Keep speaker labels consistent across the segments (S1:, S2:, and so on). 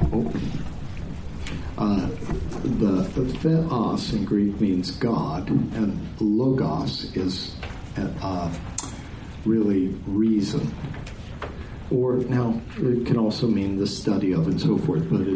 S1: The theos in Greek means God, and logos is really reason. Or now it can also mean the study of and so forth, but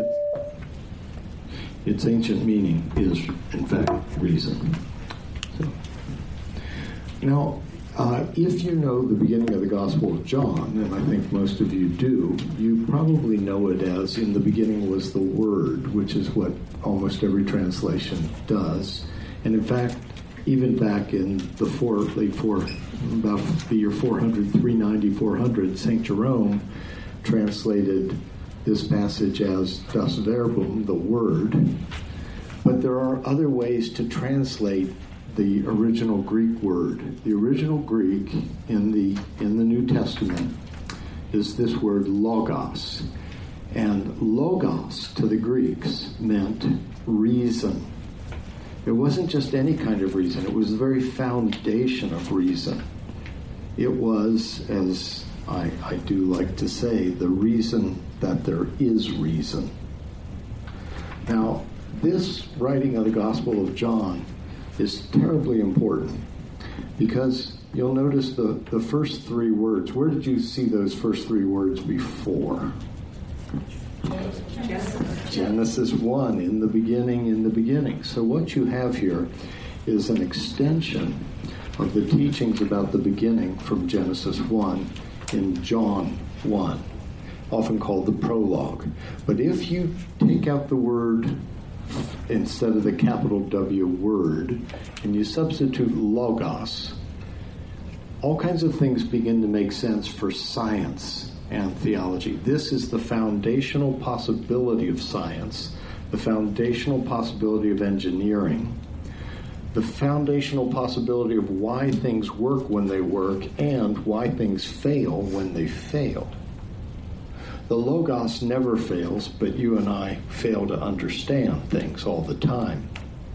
S1: its ancient meaning is in fact reason. So, now, if you know the beginning of the Gospel of John, and I think most of you do, you probably know it as "in the beginning was the Word," which is what almost every translation does. And in fact, even back in the about the year 400, 390, 400, St. Jerome translated this passage as "das Verbum," the Word. But there are other ways to translate the original Greek word. The original Greek in the New Testament is this word logos. And logos to the Greeks meant reason. It wasn't just any kind of reason. It was the very foundation of reason. It was, as I do like to say, the reason that there is reason. Now, this writing of the Gospel of John is terribly important because you'll notice the first three words. Where did you see those first three words before? Genesis 1, in the beginning, in the beginning. So what you have here is an extension of the teachings about the beginning from Genesis 1 in John 1, often called the prologue. But if you take out the word instead of the capital W word, and you substitute logos, all kinds of things begin to make sense for science and theology. This is the foundational possibility of science, the foundational possibility of engineering, the foundational possibility of why things work when they work and why things fail when they fail. The Logos never fails, but you and I fail to understand things all the time.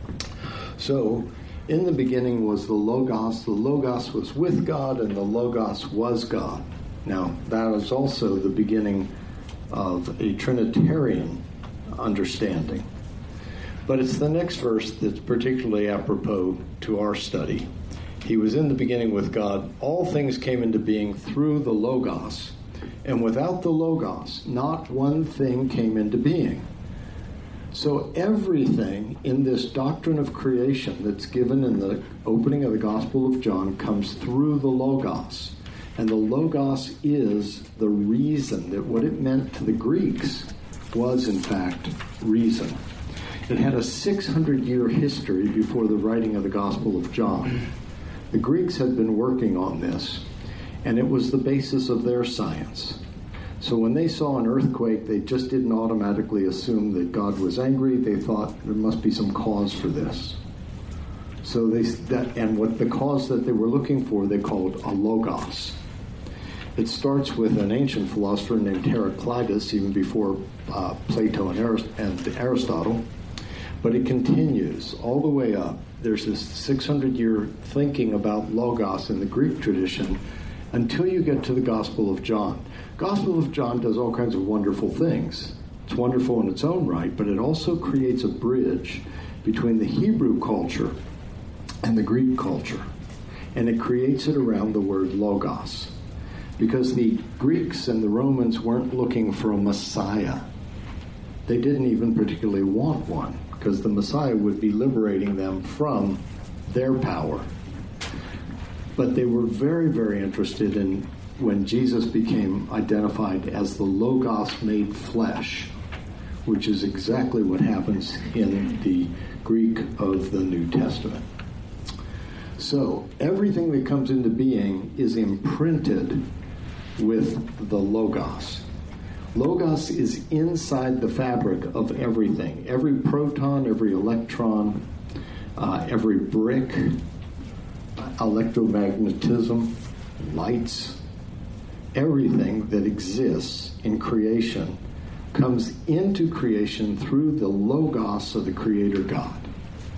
S1: So, in the beginning was the Logos was with God, and the Logos was God. Now, that is also the beginning of a Trinitarian understanding. But it's the next verse that's particularly apropos to our study. He was in the beginning with God. All things came into being through the Logos. And without the Logos, not one thing came into being. So everything in this doctrine of creation that's given in the opening of the Gospel of John comes through the Logos. And the Logos is the reason that what it meant to the Greeks was, in fact, reason. It had a 600-year history before the writing of the Gospel of John. The Greeks had been working on this, and it was the basis of their science. So when they saw an earthquake, they just didn't automatically assume that God was angry. They thought there must be some cause for this. So what the cause that they were looking for, they called a logos. It starts with an ancient philosopher named Heraclitus, even before Plato and Aristotle. But it continues all the way up. There's this 600-year thinking about logos in the Greek tradition until you get to the Gospel of John. Gospel of John does all kinds of wonderful things. It's wonderful in its own right, but it also creates a bridge between the Hebrew culture and the Greek culture. And it creates it around the word logos. Because the Greeks and the Romans weren't looking for a Messiah. They didn't even particularly want one, because the Messiah would be liberating them from their power. But they were very, very interested in when Jesus became identified as the Logos made flesh, which is exactly what happens in the Greek of the New Testament. So everything that comes into being is imprinted with the Logos. Logos is inside the fabric of everything. Every proton, every electron, every brick, electromagnetism, lights, everything that exists in creation comes into creation through the Logos of the Creator God.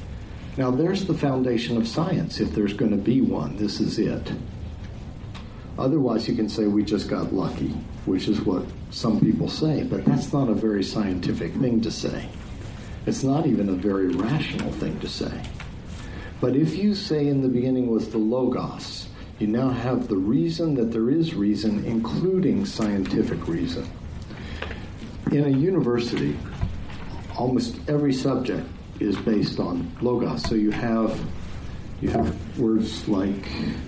S1: Now there's the foundation of science, if there's going to be one. This is it. Otherwise, you can say we just got lucky, which is what some people say, but that's not a very scientific thing to say. It's not even a very rational thing to say. But if you say in the beginning was the Logos, you now have the reason that there is reason, including scientific reason. In a university, almost every subject is based on Logos. So you have words like,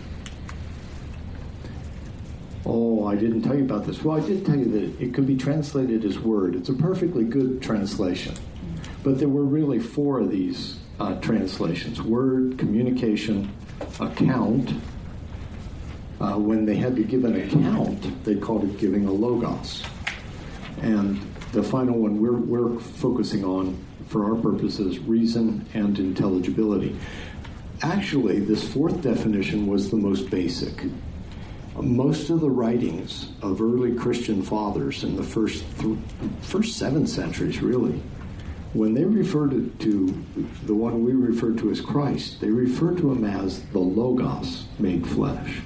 S1: oh, I didn't tell you about this. Well, I did tell you that it could be translated as word. It's a perfectly good translation. But there were really 4 of these translations: word, communication, account. When they had to give an account, they called it giving a Logos. And the final one we're focusing on, for our purposes, reason and intelligibility. Actually, this 4th definition was the most basic. Most of the writings of early Christian fathers in the first 7 centuries, really, when they referred to the one we refer to as Christ, they referred to him as the Logos made flesh.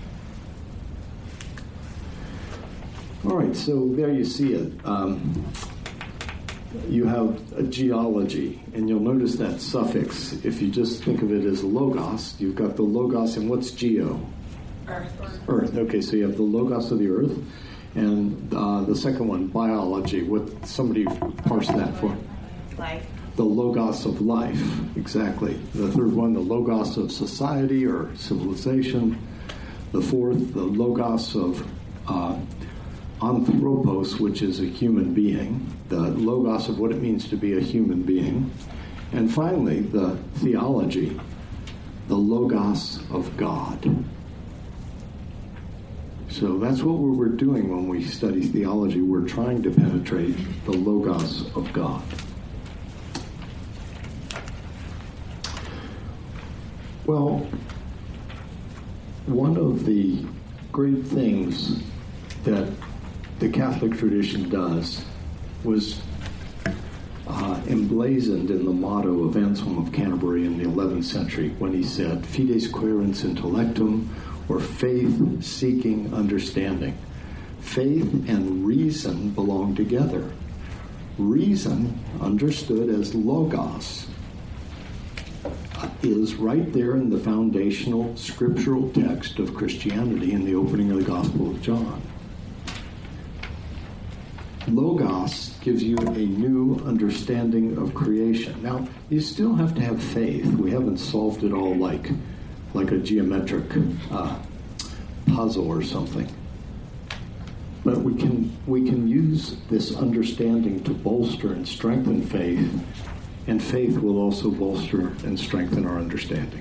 S1: All right, so there you see it. You have a geology, and you'll notice that suffix. If you just think of it as Logos, you've got the Logos, and what's geo? Earth. Okay, so you have the Logos of the earth, and the second one, biology. What somebody parse that for?
S2: Life.
S1: The Logos of life, exactly. The third one, the Logos of society or civilization. The fourth, the Logos of anthropos, which is a human being. The Logos of what it means to be a human being. And finally, the theology, the Logos of God. So that's what we're doing when we study theology. We're trying to penetrate the Logos of God. Well, one of the great things that the Catholic tradition does was emblazoned in the motto of Anselm of Canterbury in the 11th century when he said, Fides quaerens intellectum, or faith seeking understanding. Faith and reason belong together. Reason, understood as Logos, is right there in the foundational scriptural text of Christianity in the opening of the Gospel of John. Logos gives you a new understanding of creation. Now, you still have to have faith. We haven't solved it all like a geometric puzzle or something. But we can use this understanding to bolster and strengthen faith, and faith will also bolster and strengthen our understanding.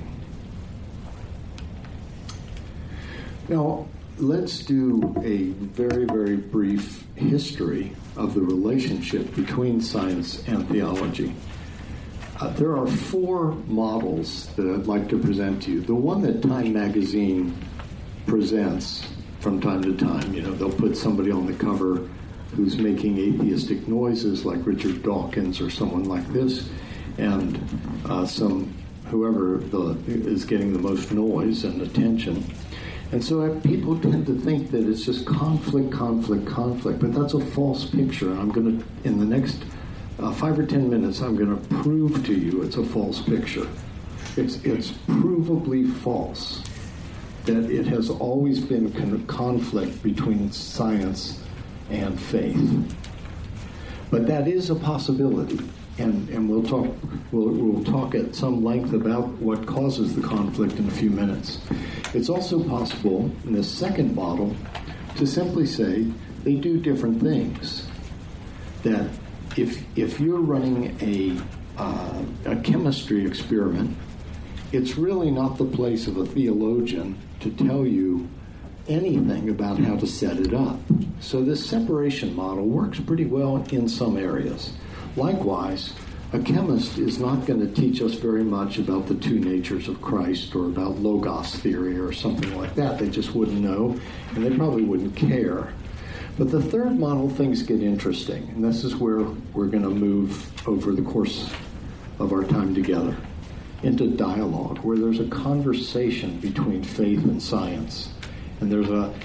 S1: Now, let's do a very, very brief history of the relationship between science and theology. There are 4 models that I'd like to present to you. The one that Time magazine presents from time to time, they'll put somebody on the cover who's making atheistic noises like Richard Dawkins or someone like this, and whoever is getting the most noise and attention. And so people tend to think that it's just conflict, but that's a false picture. And I'm going to, in the next 5 or 10 minutes, I'm going to prove to you it's a false picture. It's provably false that it has always been conflict between science and faith. But that is a possibility, and we'll talk at some length about what causes the conflict in a few minutes. It's also possible in this second model to simply say they do different things. That if you're running a chemistry experiment, it's really not the place of a theologian to tell you anything about how to set it up. So this separation model works pretty well in some areas. Likewise, a chemist is not going to teach us very much about the 2 natures of Christ or about Logos theory or something like that. They just wouldn't know, and they probably wouldn't care. But the third model, things get interesting, and this is where we're going to move over the course of our time together, into dialogue, where there's a conversation between faith and science. And there's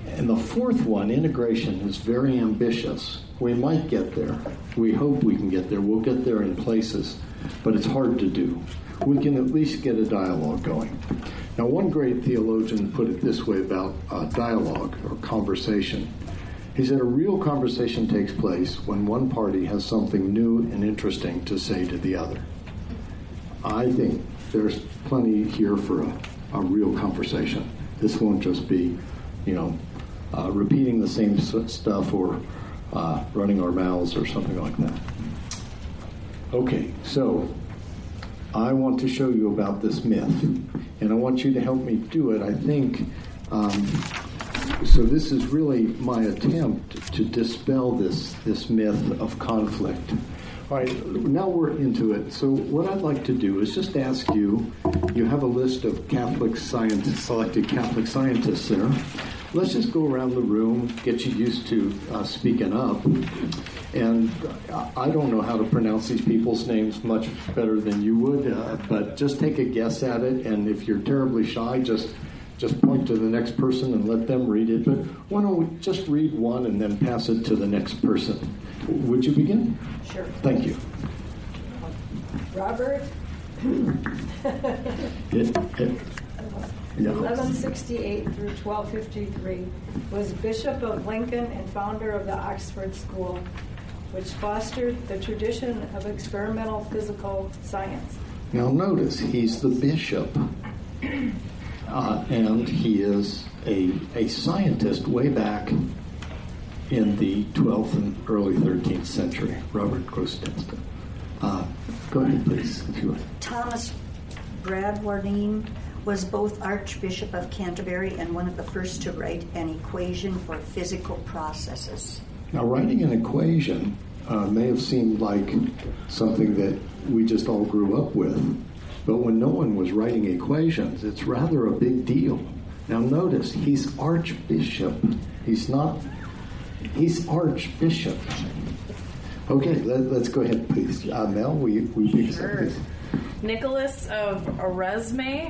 S1: And the fourth one, integration, is very ambitious. We might get there. We hope we can get there. We'll get there in places, but it's hard to do. We can at least get a dialogue going. Now, one great theologian put it this way about dialogue or conversation. He said, a real conversation takes place when one party has something new and interesting to say to the other. I think there's plenty here for a real conversation. This won't just be, repeating the same stuff or running our mouths or something like that. Okay, so I want to show you about this myth, and I want you to help me do it. I think, so this is really my attempt to dispel this myth of conflict. All right, now we're into it. So what I'd like to do is just ask you have a list of Catholic scientists, selected Catholic scientists there. Let's just go around the room, get you used to speaking up. And I don't know how to pronounce these people's names much better than you would, but just take a guess at it. And if you're terribly shy, just point to the next person and let them read it. But why don't we just read one and then pass it to the next person? Would you begin?
S2: Sure.
S1: Thank you.
S2: Robert. 1168 through 1253 was Bishop of Lincoln and founder of the Oxford School, which fostered the tradition of experimental physical science.
S1: Now notice, he's the bishop, and he is a scientist way back in the 12th and early 13th century, Robert Grosseteste. Go ahead, please, if you would.
S3: Thomas Bradwardine was both Archbishop of Canterbury and one of the first to write an equation for physical processes.
S1: Now, writing an equation may have seemed like something that we just all grew up with, but when no one was writing equations, it's rather a big deal. Now, notice, he's Archbishop. He's Archbishop. Okay, let's go ahead, please. Mel, we pick
S4: Sure. Nicholas of Oresme,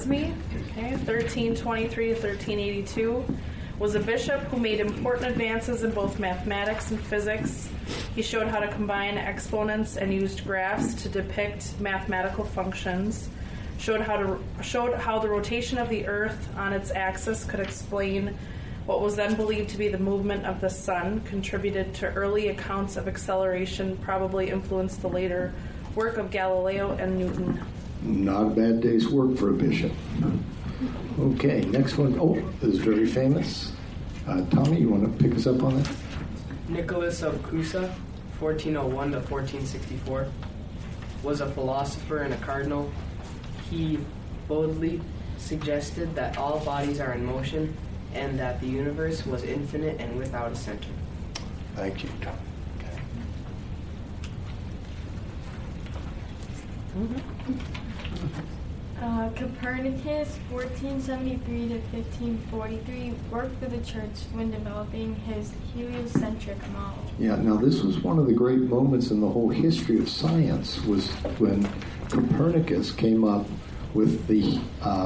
S4: 1323 to 1382, was a bishop who made important advances in both mathematics and physics. He showed how to combine exponents and used graphs to depict mathematical functions. Showed how the rotation of the Earth on its axis could explain what was then believed to be the movement of the sun. Contributed to early accounts of acceleration, probably influenced the later work of Galileo and Newton.
S1: Not a bad day's work for a bishop. Okay, next one. Oh, this is very famous. Tommy, you want to pick us up on that?
S5: Nicholas of Cusa, 1401 to 1464, was a philosopher and a cardinal. He boldly suggested that all bodies are in motion and that the universe was infinite and without a center.
S1: Thank you, Tommy.
S6: Copernicus, 1473 to 1543, worked for the church when developing his heliocentric model.
S1: Yeah, now this was one of the great moments in the whole history of science, was when Copernicus came up with the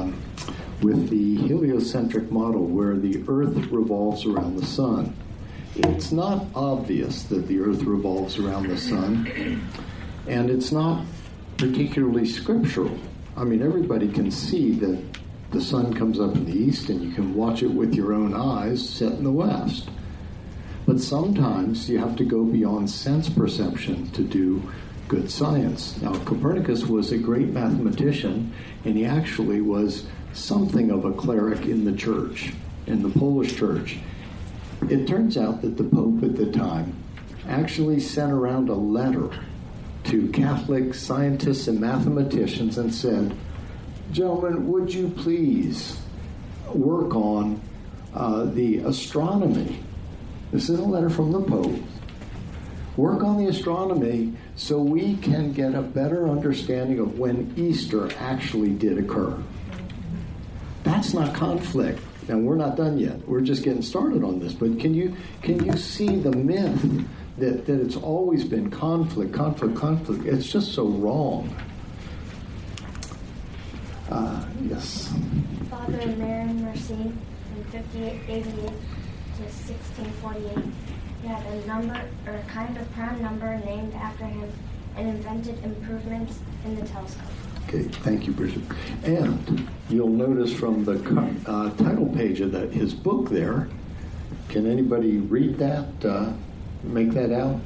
S1: heliocentric model where the Earth revolves around the sun. It's not obvious that the Earth revolves around the sun, and it's not particularly scriptural. I mean, everybody can see that the sun comes up in the east and you can watch it with your own eyes set in the west. But sometimes you have to go beyond sense perception to do good science. Now, Copernicus was a great mathematician, and he actually was something of a cleric in the church, in the Polish church. It turns out that the Pope at the time actually sent around a letter to Catholic scientists and mathematicians and said, gentlemen, would you please work on the astronomy? This is a letter from the Pope. Work on the astronomy so we can get a better understanding of when Easter actually did occur. That's not conflict. And we're not done yet. We're just getting started on this. But can you see the myth that it's always been conflict? It's just so wrong. Yes.
S6: Father Marin Racine, 1588 to 1648. He had a number, or a kind of prime number named after him, and invented improvements in the telescope.
S1: Okay, thank you, Bishop. And you'll notice from the title page of his book there, can anybody read that, make that out?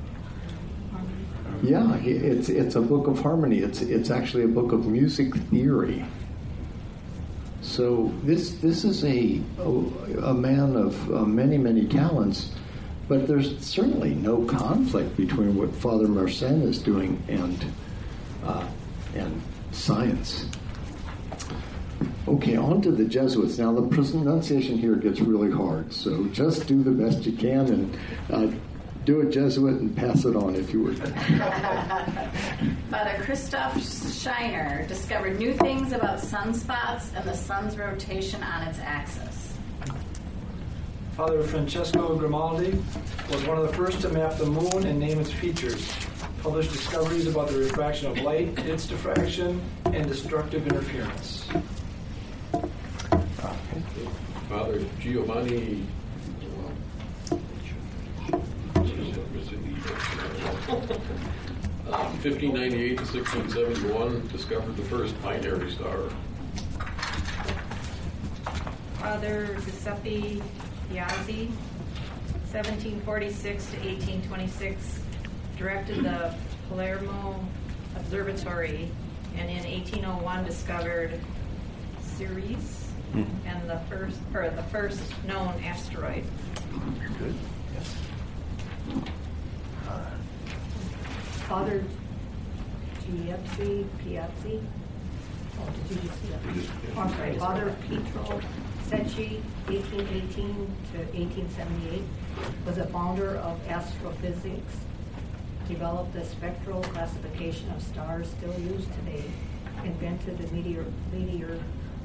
S1: Yeah, it's a book of harmony. It's actually a book of music theory. So this is a man of many talents, but there's certainly no conflict between what Father Mersenne is doing and science. Okay, on to the Jesuits. Now the pronunciation here gets really hard, so just do the best you can and do a Jesuit and pass it on if you would.
S7: Father Christoph Scheiner discovered new things about sunspots and the sun's rotation on its axis.
S8: Father Francesco Grimaldi was one of the first to map the moon and name its features. Published discoveries about the refraction of light, its diffraction, and destructive interference.
S9: Father Giovanni 1598 to 1671 discovered the first binary star.
S10: Father Giuseppe Piazzi, 1746 to 1826, directed the Palermo Observatory, and in 1801 discovered Ceres and the first known asteroid.
S1: Good. Yes.
S11: Father Piazzi. Oh, did you just see that? I'm sorry. Father Pietro Secchi, 1818 to 1878, was a founder of astrophysics. Developed the spectral classification of stars still used today. Invented the meteorograph.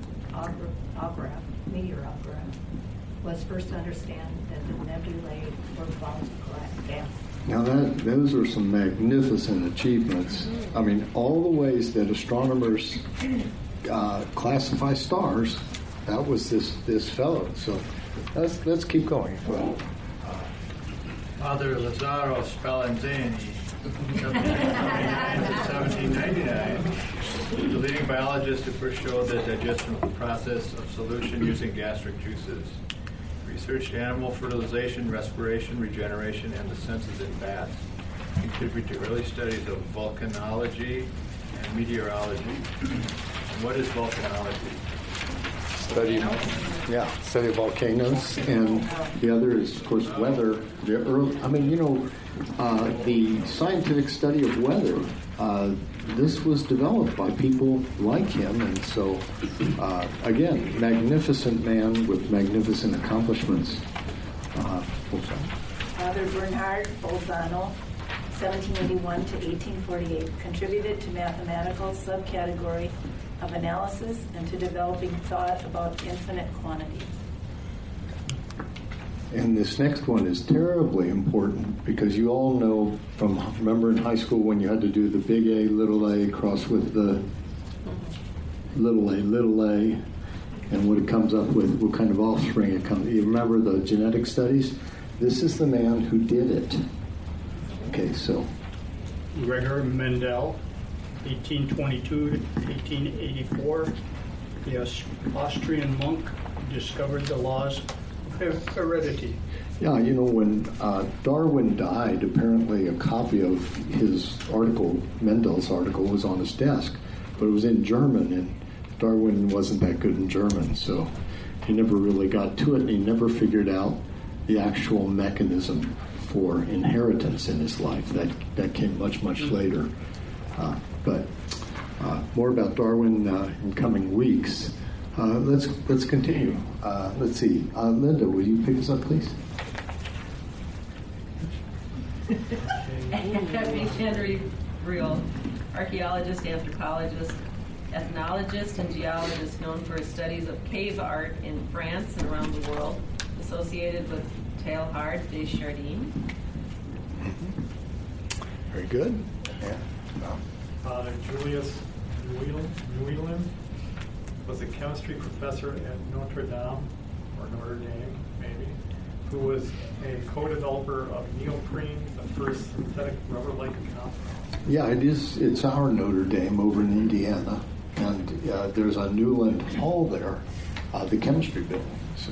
S11: Was first to understand that the nebulae were clouds of gas.
S1: Now those are some magnificent achievements. I mean, all the ways that astronomers classify stars, that was this fellow. So let's keep going. Well,
S12: Father Lazzaro Spallanzani, 1799, the leading biologist who first showed the digestion process of solution using gastric juices. Researched animal fertilization, respiration, regeneration, and the senses in bats. Contributed to early studies of volcanology and meteorology. And what is volcanology?
S1: study of volcanoes, and the other is, of course, weather. The scientific study of weather, this was developed by people like him, and so, again, magnificent man with magnificent accomplishments.
S13: Father Bernhard Bolzano, 1781 to 1848, contributed to mathematical subcategory of analysis and to developing thought about infinite quantities.
S1: And this next one is terribly important because you all know remember in high school when you had to do the big A, little a, cross with the little a, and what it comes up with, what kind of offspring it comes. You remember the genetic studies? This is the man who did it. Okay, so.
S14: Gregor Mendel, 1822 to 1884, the Austrian monk who discovered the laws of heredity.
S1: Yeah, when Darwin died, apparently a copy of his article, Mendel's article, was on his desk, but it was in German, and Darwin wasn't that good in German, so he never really got to it, and he never figured out the actual mechanism for inheritance in his life. That came much later. But more about Darwin in coming weeks. Let's continue. Let's see. Linda, will you pick us up, please?
S10: Henry Briel, archaeologist, anthropologist, ethnologist, and geologist known for his studies of cave art in France and around the world, associated with Teilhard de Chardin.
S1: Very good. Yeah.
S15: Father Julius Nguyen was a chemistry professor at Notre Dame, or Notre Dame, maybe, who was a co-developer of neoprene, the first synthetic rubber-like compound.
S1: Yeah, it is. It's our Notre Dame over in Indiana, and there's a Newland Hall there, the chemistry building. So,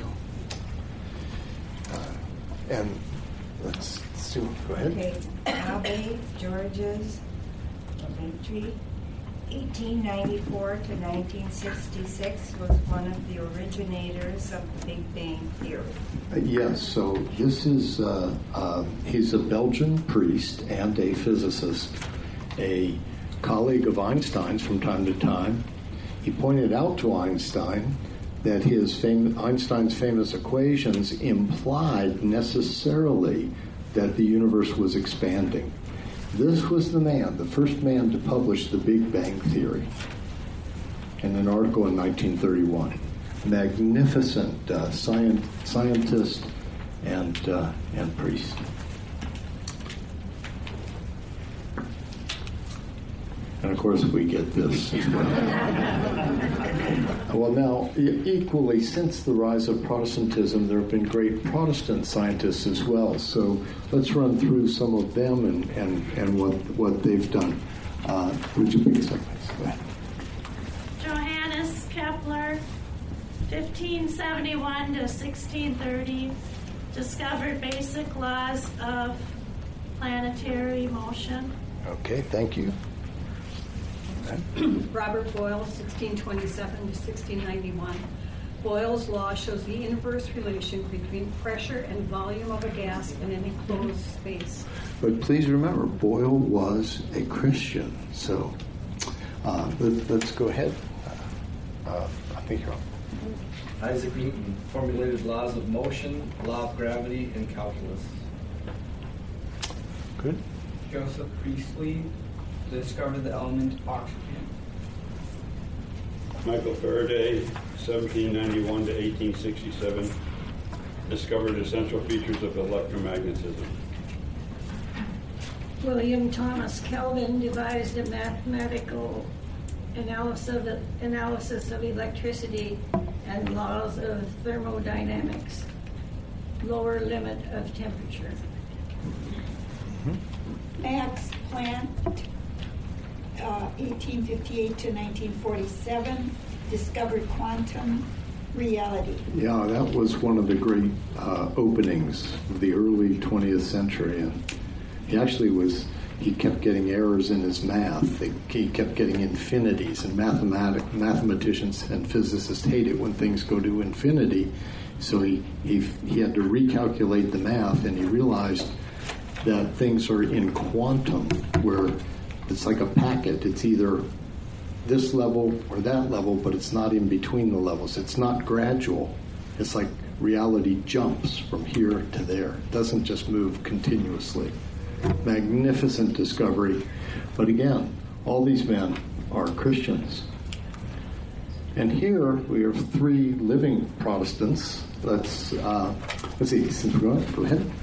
S1: and let's do. Go ahead.
S3: Okay, Abe Georges Dimitri, 1894 to 1966, was one of the originators of the Big Bang Theory.
S1: Yes, so this is, he's a Belgian priest and a physicist, a colleague of Einstein's from time to time. He pointed out to Einstein that Einstein's famous equations implied necessarily that the universe was expanding. This was the first man to publish the Big Bang Theory in an article in 1931. Magnificent scientist and priest. And of course, we get this as well. Well, now, equally, since the rise of Protestantism, there have been great Protestant scientists as well. So let's run through some of them and what they've done. Would you pick us up, please? Go ahead.
S16: Johannes Kepler, 1571 to 1630, discovered basic laws of planetary motion.
S1: Okay, thank you.
S11: Robert Boyle, 1627 to 1691. Boyle's law shows the inverse relation between pressure and volume of a gas in an enclosed space.
S1: But please remember, Boyle was a Christian. So let's go ahead. I think you're on.
S17: Isaac Newton formulated laws of motion, law of gravity, and calculus.
S1: Good.
S18: Joseph Priestley discovered the element oxygen.
S19: Michael Faraday, 1791 to 1867, discovered essential features of electromagnetism.
S2: William Thomas Kelvin devised a mathematical analysis of electricity and laws of thermodynamics, lower limit of temperature.
S20: Max Planck, 1858 to 1947, discovered quantum reality.
S1: Yeah, that was one of the great openings of the early 20th century. And he kept getting errors in his math. He kept getting infinities, and mathematicians and physicists hate it when things go to infinity. So he had to recalculate the math, and he realized that things are in quantum, where it's like a packet. It's either this level or that level, but it's not in between the levels. It's not gradual. It's like reality jumps from here to there. It doesn't just move continuously. Magnificent discovery. But again, all these men are Christians. And here we have three living Protestants. Let's see, since we're going, go ahead.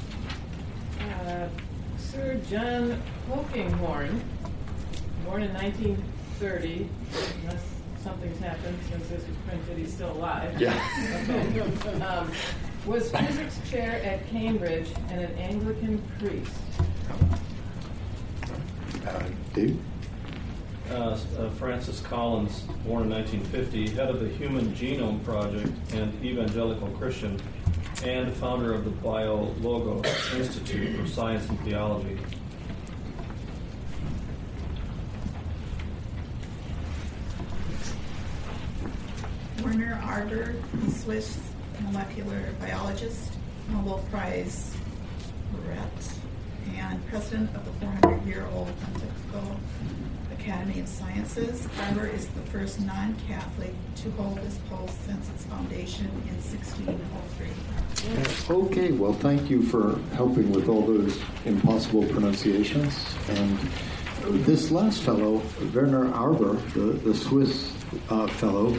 S21: Sir John Polkinghorne, born in 1930, unless something's happened since this was printed, he's still alive.
S1: Yeah.
S21: Okay. Was physics chair at Cambridge and an Anglican priest.
S1: Dave?
S22: Francis Collins, born in 1950, head of the Human Genome Project and evangelical Christian, and founder of the BioLogos Institute for Science and Theology.
S23: Werner Arter, Swiss molecular biologist, Nobel Prize laureate, and president of the 400-year-old Pontifical Academy of Sciences. Barber is the first non-Catholic to hold this post since its foundation in 1603.
S1: Okay, well, thank you for helping with all those impossible pronunciations. And this last fellow, Werner Arber, the Swiss fellow,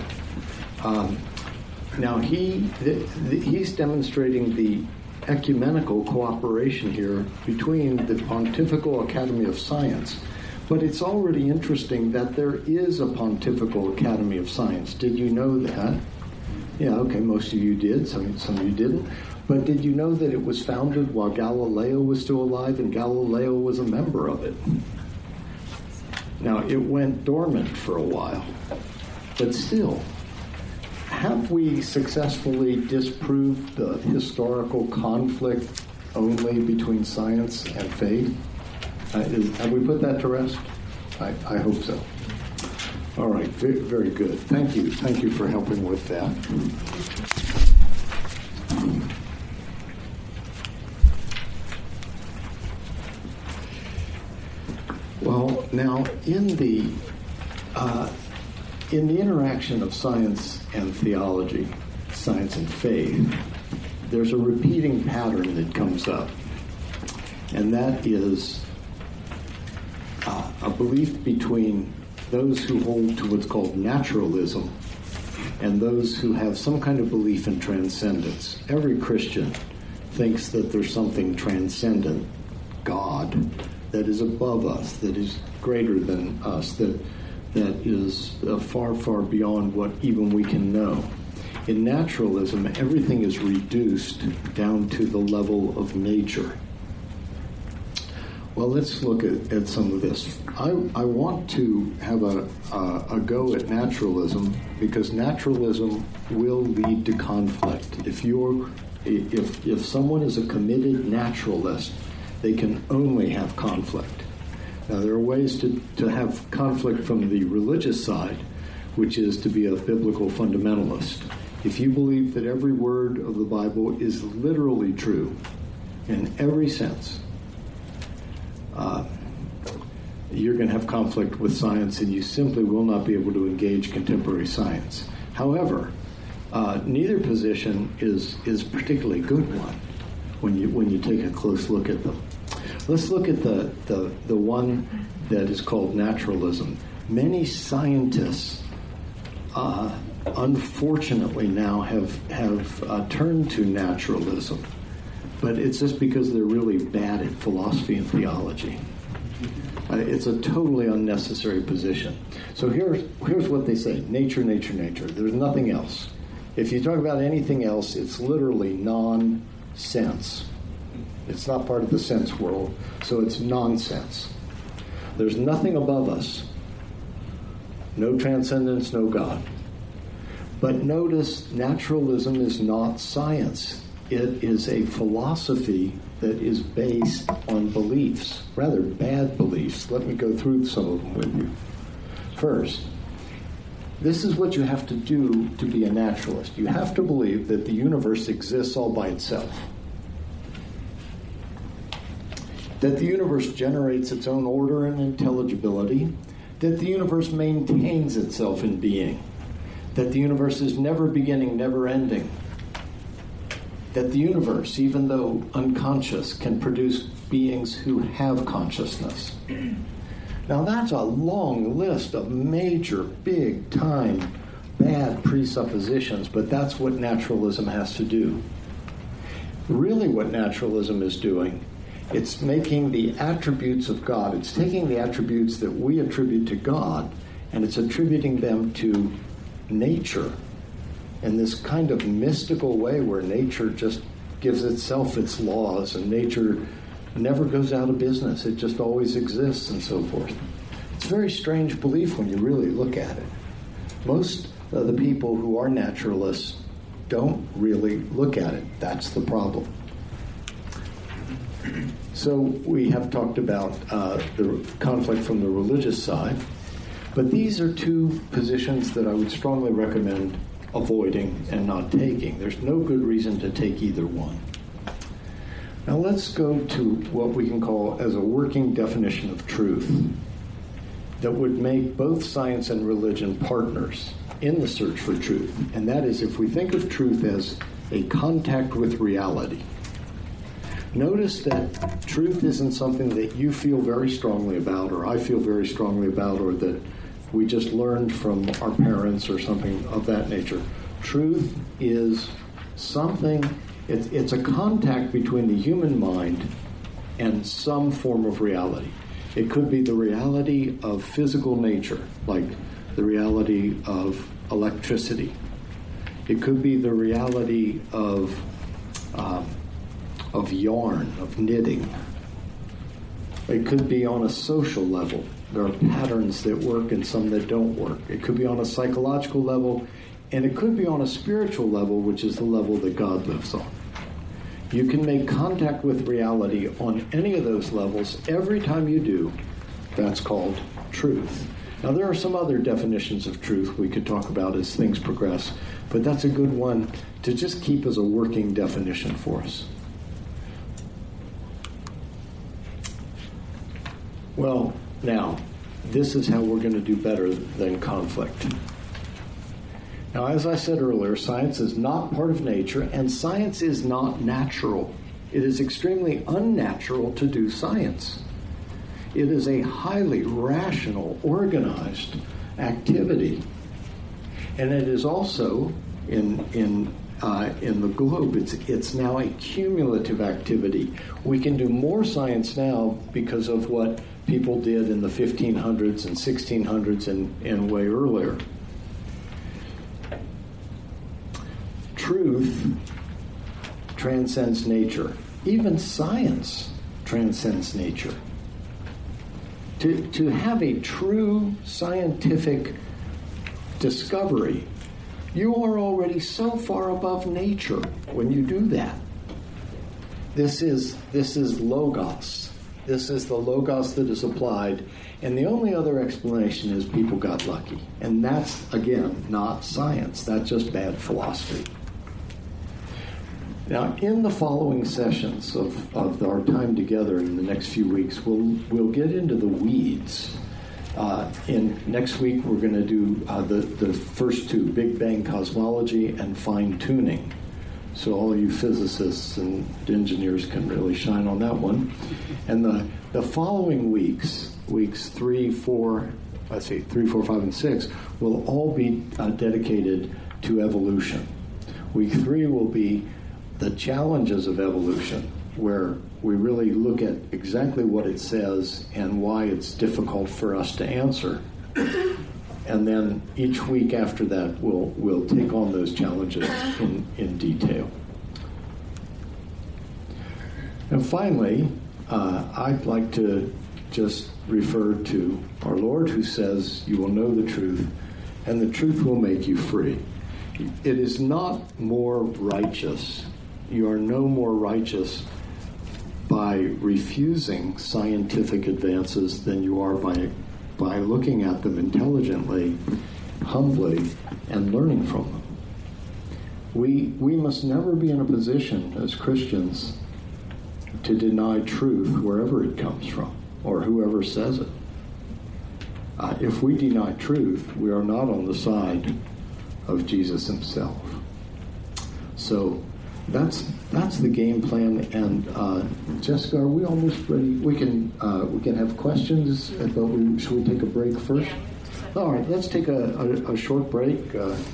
S1: now he's demonstrating the ecumenical cooperation here between the Pontifical Academy of Science. But it's already interesting that there is a Pontifical Academy of Science. Did you know that? Yeah, okay, most of you did, some of you didn't. But did you know that it was founded while Galileo was still alive, and Galileo was a member of it? Now, it went dormant for a while, but still, have we successfully disproved the historical conflict only between science and faith? Have we put that to rest? I hope so. All right, very, very good. Thank you. Thank you for helping with that. Well, now in the interaction of science and theology, science and faith, there's a repeating pattern that comes up, and that is a belief between those who hold to what's called naturalism and those who have some kind of belief in transcendence. Every Christian thinks that there's something transcendent, God, that is above us, that is greater than us, that is far, far beyond what even we can know. In naturalism, everything is reduced down to the level of nature. Well, let's look at some of this. I want to have a go at naturalism because naturalism will lead to conflict. If someone is a committed naturalist, they can only have conflict. Now, there are ways to have conflict from the religious side, which is to be a biblical fundamentalist. If you believe that every word of the Bible is literally true in every sense, you're going to have conflict with science, and you simply will not be able to engage contemporary science. However, neither position is a particularly good one when you take a close look at them. Let's look at the one that is called naturalism. Many scientists, unfortunately, now have turned to naturalism, but it's just because they're really bad at philosophy and theology. It's a totally unnecessary position. So here's what they say: nature, nature, nature. There's nothing else. If you talk about anything else, it's literally nonsense. It's not part of the sense world, so it's nonsense. There's nothing above us. No transcendence, no God. But notice, naturalism is not science. It is a philosophy that is based on beliefs, rather bad beliefs. Let me go through some of them with you. First, this is what you have to do to be a naturalist. You have to believe that the universe exists all by itself, that the universe generates its own order and intelligibility, that the universe maintains itself in being, that the universe is never beginning, never ending, that the universe, even though unconscious, can produce beings who have consciousness. Now that's a long list of major, big-time, bad presuppositions, but that's what naturalism has to do. Really what naturalism is doing, it's making the attributes of God, it's taking the attributes that we attribute to God, and it's attributing them to nature in this kind of mystical way where nature just gives itself its laws, and nature never goes out of business. It just always exists and so forth. It's a very strange belief when you really look at it. Most of the people who are naturalists don't really look at it. That's the problem. So we have talked about the conflict from the religious side, but these are two positions that I would strongly recommend avoiding and not taking. There's no good reason to take either one. Now let's go to what we can call as a working definition of truth that would make both science and religion partners in the search for truth. And that is, if we think of truth as a contact with reality. Notice that truth isn't something that you feel very strongly about, or I feel very strongly about, or that we just learned from our parents or something of that nature. Truth is something, it's a contact between the human mind and some form of reality. It could be the reality of physical nature, like the reality of electricity. It could be the reality of yarn, of knitting. It could be on a social level. There are patterns that work and some that don't work. It could be on a psychological level, and it could be on a spiritual level, which is the level that God lives on. You can make contact with reality on any of those levels. Every time you do, that's called truth. Now, there are some other definitions of truth we could talk about as things progress, but that's a good one to just keep as a working definition for us. Well, now, this is how we're going to do better than conflict. Now, as I said earlier, science is not part of nature, and science is not natural. It is extremely unnatural to do science. It is a highly rational, organized activity. And it is also, in the globe, it's now a cumulative activity. We can do more science now because of what people did in the 1500s and 1600s and way earlier. Truth transcends nature. Even science transcends nature. To have a true scientific discovery, you are already so far above nature when you do that. This is logos. This is the logos that is applied, and the only other explanation is people got lucky. And that's, again, not science. That's just bad philosophy. Now, in the following sessions of our time together in the next few weeks, we'll get into the weeds. Next week, we're going to do the first two, Big Bang cosmology and fine-tuning. So all you physicists and engineers can really shine on that one. And the following weeks 3, 4, 5, and 6, will all be dedicated to evolution. Week 3 will be the challenges of evolution, where we really look at exactly what it says and why it's difficult for us to answer. And then each week after that, we'll take on those challenges in detail. And finally, I'd like to just refer to our Lord, who says, "You will know the truth, and the truth will make you free." It is not more righteous. You are no more righteous by refusing scientific advances than you are by looking at them intelligently, humbly, and learning from them. We must never be in a position as Christians to deny truth wherever it comes from or whoever says it. If we deny truth, we are not on the side of Jesus himself. So that's the game plan. And Jessica, are we almost ready? We can have questions, but should we take a break first? All right, let's take a short break.